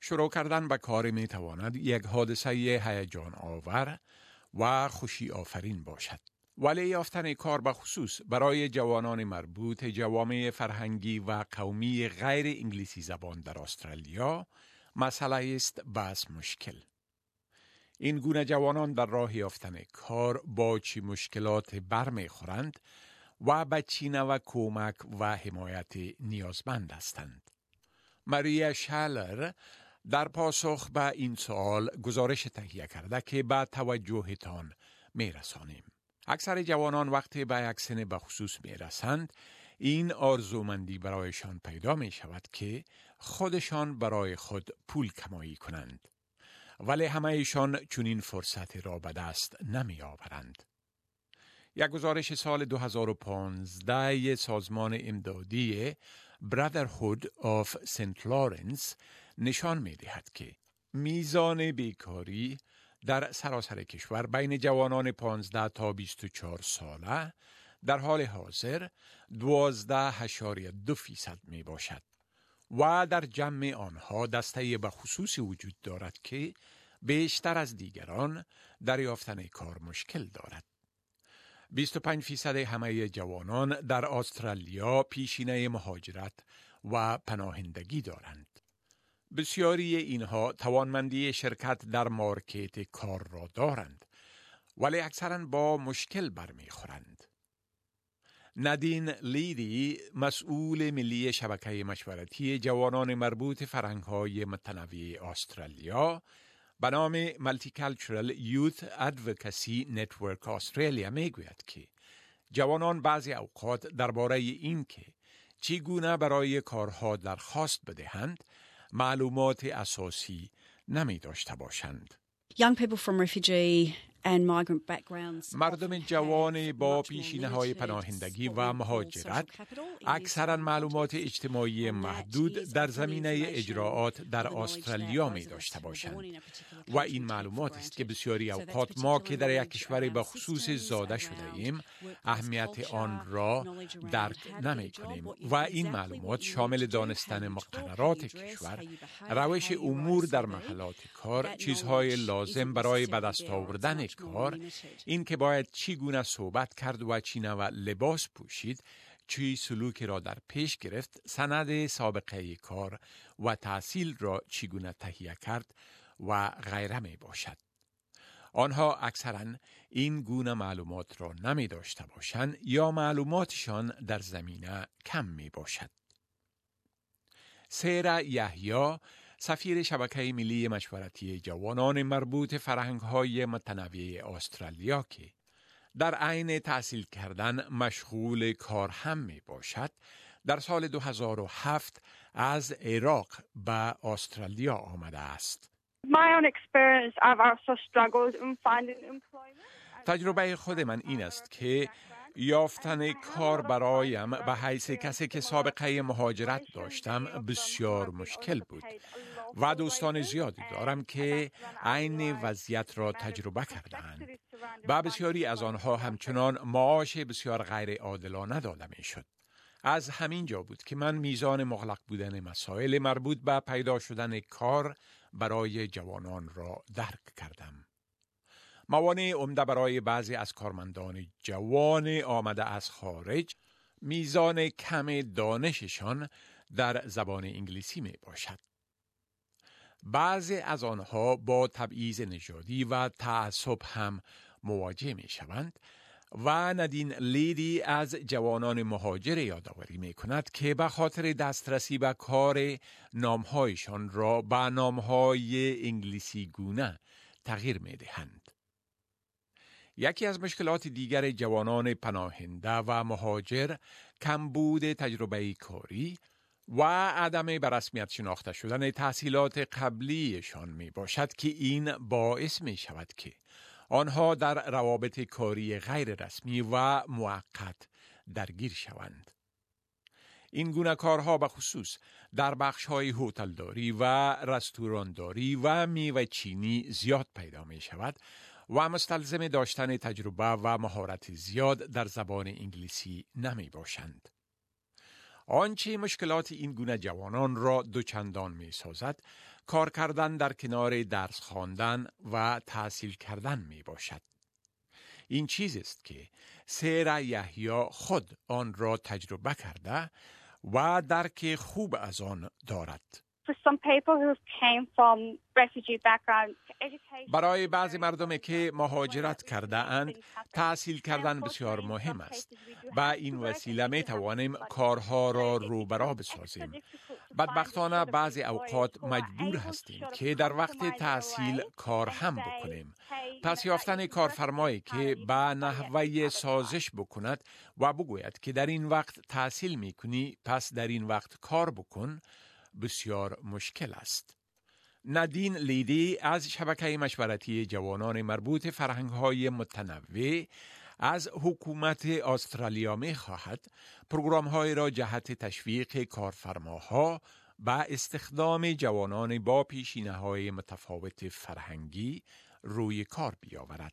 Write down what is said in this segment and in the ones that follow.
شروع کردن به کار می تواند یک حادثه هیجان آور و خوشی آفرین باشد. ولی یافتن کار به خصوص برای جوانان مربوط جوامع فرهنگی و قومی غیر انگلیسی زبان در استرالیا مسئله است بس مشکل. این گونه جوانان در راه یافتن کار با چه مشکلات برمیخورند و به چه نوع کمک و حمایت نیازمند هستند. ماریا شالر در پاسخ به این سوال گزارش تهیه کرده که به توجهتان میرسانیم. اکثر جوانان وقتی به یک سن به خصوص میرسند این آرزومندی برایشان پیدا می شود که خودشان برای خود پول کمایی کنند. ولی همه ایشان چنین فرصت را به دست نمی آورند. یک گزارش سال 2015 سازمان امدادی Brotherhood of St. Lawrence نشان می دهد که میزان بیکاری در سراسر کشور بین جوانان 15 تا 24 ساله در حال حاضر 12.2% می باشد و در جمع آنها دسته به خصوصی وجود دارد که بیشتر از دیگران در یافتن کار مشکل دارد. 25% همه جوانان در استرالیا پیشینه مهاجرت و پناهندگی دارند. بسیاری اینها توانمندی شرکت در مارکت کار را دارند ولی اکثراً با مشکل برمیخورند. نادین لیدی مسئول ملی شبکه مشورتی جوانان مربوط فرهنگ‌های متنوع استرالیا به نام Multicultural Youth Advocacy Network استرالیا میگوید که جوانان بعضی اوقات درباره این که چگونه برای کارها درخواست بدهند معلومات اساسی نمی داشته باشند. Young people from refugee and migrant backgrounds. مردم جوان با پیشینه‌های پناهندگی و مهاجرت اکثراً معلومات اجتماعی محدود در زمینه اجراعات در استرالیا می داشته باشند و این معلومات است که بسیاری اوقات ما که در یک کشور به خصوص زاده شده ایم اهمیت آن را درک نمی کنیم و این معلومات شامل دانستن مقررات کشور، روش امور در محلات کار، چیزهای لازم برای به دست آوردن کار، این که باید چگونه صحبت کرد و چی نوع لباس پوشید، چی سلوکی را در پیش گرفت، سند سابقه کار و تحصیل را چگونه تهیه کرد و غیره می باشد. آنها اکثراً این گونه معلومات را نمی داشته باشند یا معلوماتشان در زمینه کم می باشد. سیرا یحیی سفیر شبکه ملی مشورتی جوانان مربوط فرهنگ‌های متنوع استرالیا که در عین تحصیل کردن مشغول کار هم می باشد، در سال 2007 از عراق به استرالیا آمده است. My own experience, I've also struggled in finding employment. تجربه خود من این است که یافتن کار برایم به حیث کسی که سابقه مهاجرت داشتم بسیار مشکل بود و دوستان زیادی دارم که عین وضعیت را تجربه کردند و بسیاری از آنها همچنان معاش بسیار غیر عادلانه داده می شد. از همین جا بود که من میزان مغلق بودن مسائل مربوط به پیدا شدن کار برای جوانان را درک کردم. موانع عمده برای بعضی از کارمندان جوان آمده از خارج میزان کم دانششان در زبان انگلیسی می باشد. بعضی از آنها با تبعیض نژادی و تعصب هم مواجه می شوند و نادین لیدی از جوانان مهاجر یادآوری می کند که به خاطر دسترسی به کار نامهایشان را به نامهای انگلیسی گونه تغییر می دهند. یکی از مشکلات دیگر جوانان پناهنده و مهاجر کمبود تجربه کاری و عدم به رسمیت شناخته شدن تحصیلات قبلیشان می باشد که این باعث می شود که آنها در روابط کاری غیر رسمی و موقت درگیر شوند. این گونه کارها به خصوص در بخش‌های هتلداری و رستورانداری و میوه چینی زیاد پیدا می شود و مستلزم داشتن تجربه و مهارت زیاد در زبان انگلیسی نمی باشند. آنچه مشکلات این گونه جوانان را دوچندان می سازد، کار کردن در کنار درس خواندن و تحصیل کردن می باشد. این چیز است که سیرا یحیی خود آن را تجربه کرده و درک خوب از آن دارد. For some people who came from refugee background, education... برای بعضی مردمی که مهاجرت کرده اند، تحصیل کردن بسیار مهم است. با این وسیله می توانیم کارها را روبرا بسازیم. بدبختانه بعضی اوقات مجبور هستیم که در وقت تحصیل کار هم بکنیم. پس یافتن کارفرمایی که با نحوه سازش بکند و بگوید که در این وقت تحصیل می کنی، پس در این وقت کار بکن، بسیار مشکل است. نادین لیدی از شبکه مشورتی جوانان مربوط فرهنگ‌های متنوع از حکومت استرالیا می خواهد پروگرام‌های را جهت تشویق کارفرماها با استخدام جوانان با پیشینه‌های متفاوت فرهنگی روی کار بیاورد.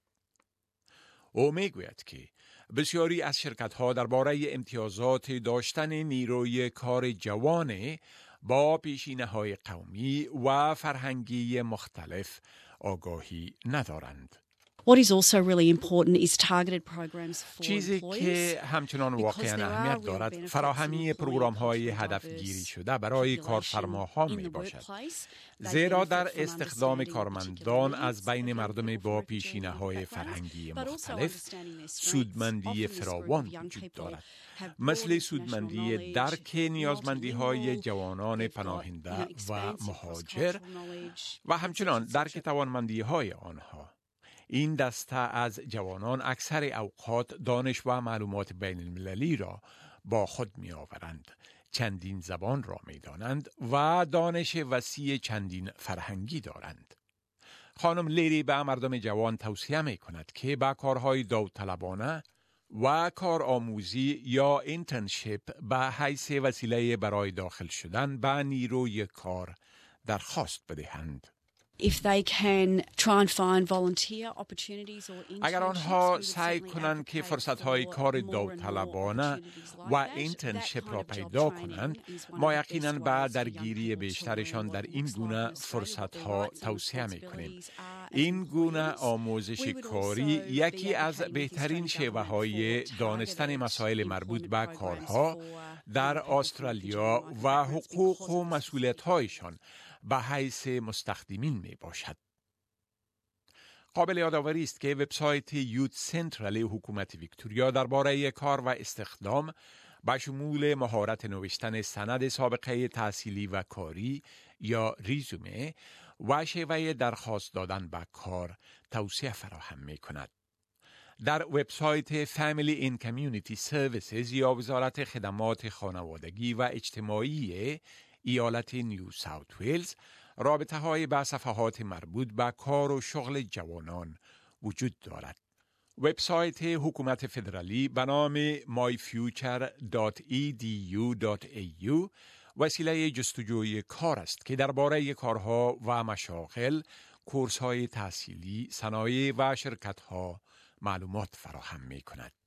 او می گوید که بسیاری از شرکت‌ها درباره امتیازات داشتن نیروی کار جوان با پیشینه‌های قومی و فرهنگی مختلف آگاهی ندارند. What is also really important is targeted programs for چیزی employees. که همچنان واقعا اهمیت دارد فراهمی پروگرام‌های هدفگیری شده برای کارفرماها می باشد. زیرا در استخدام کارمندان از بین مردم با پیشینه‌های فرهنگی مختلف سودمندی فراوان وجود دارد، مثل سودمندی درک نیازمندی‌های جوانان پناهنده و مهاجر و همچنان درک توانمندی‌های آنها. این دسته از جوانان اکثر اوقات دانش و معلومات بین المللی را با خود می آورند، چندین زبان را می دانند و دانش وسیع چندین فرهنگی دارند. خانم لیری به مردم جوان توصیه می کند که با کارهای داوطلبانه و کارآموزی یا اینترنشیپ به حیث وسیله برای داخل شدن به نیروی کار درخواست بدهند. If they can try and find volunteer opportunities or اگر آنها سعی کنند که فرصت‌های کار داوطلبانه و اینترنشیپ را پیدا کنند، ما یقیناً به درگیری بیشترشان در این گونه فرصت‌ها توصیه می‌کنیم. این گونه آموزش کاری یکی از بهترین شیوه‌های دانستن مسائل مربوط به کارها در استرالیا و حقوق و مسئولیت‌هایشان به حیث مستخدمین می باشد. قابل یادآوری است که وبسایت یوت سنترال حکومت ویکتوریا درباره کار و استخدام با شمول مهارت نوشتن سند سابقه تحصیلی و کاری یا ریزومه و شیوه درخواست دادن به کار توصیه فراهم می کند. در وبسایت Family and Community Services یا وزارت خدمات خانوادگی و اجتماعی ایالت نیو ساوت ویلز رابطه های با صفحات مربوط به کار و شغل جوانان وجود دارد. وبسایت حکومت فدرالی به نام myfuture.edu.au وسیله جستجوی کار است که درباره کارها و مشاغل، کورس‌های تحصیلی، صنایع و شرکت‌ها معلومات فراهم می‌کند.